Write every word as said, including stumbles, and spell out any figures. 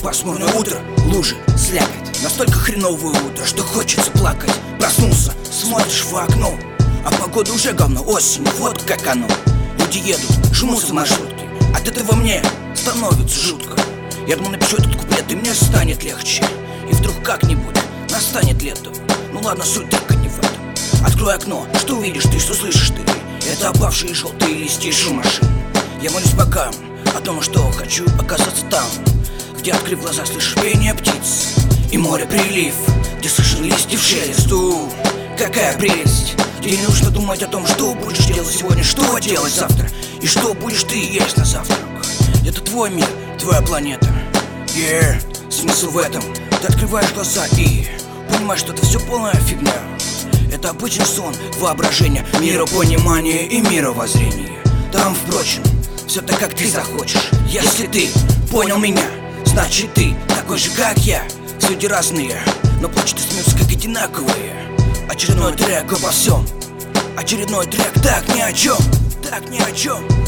пасмурное утро, лужи, слякоть. Настолько хреновое утро, что хочется плакать. Проснулся, смотришь в окно, а погода уже говно, осень, вот как оно. Люди едут, жмутся маршрутки, от этого мне становится жутко. Я думал, напишу этот куплет, и мне станет легче. И вдруг как-нибудь настанет лето. Ну ладно, суть только не в этом. Открой окно, что увидишь ты, что слышишь ты? Это опавшие желтые листья и шум машин. Я молюсь богам о том, что хочу оказаться там, где, открыв глаза, слышишь пение птиц и море прилив, где слышишь листьев шелест. У, какая прелесть! Где не нужно думать о том, что будешь делать сегодня, что делать завтра, и что будешь ты есть на завтрак. Это твой мир, твоя планета. Yeah, смысл в этом. Ты открываешь глаза и понимаешь, что это все полная фигня. Это обычный сон, воображение, миропонимание и мировоззрение. Там, впрочем, все так, как ты захочешь. Если ты понял меня, значит ты такой же, как я. Все люди разные, но плачут и смеются, как одинаковые. Очередной трек обо всем. Очередной трек так ни о чем, так ни о чем.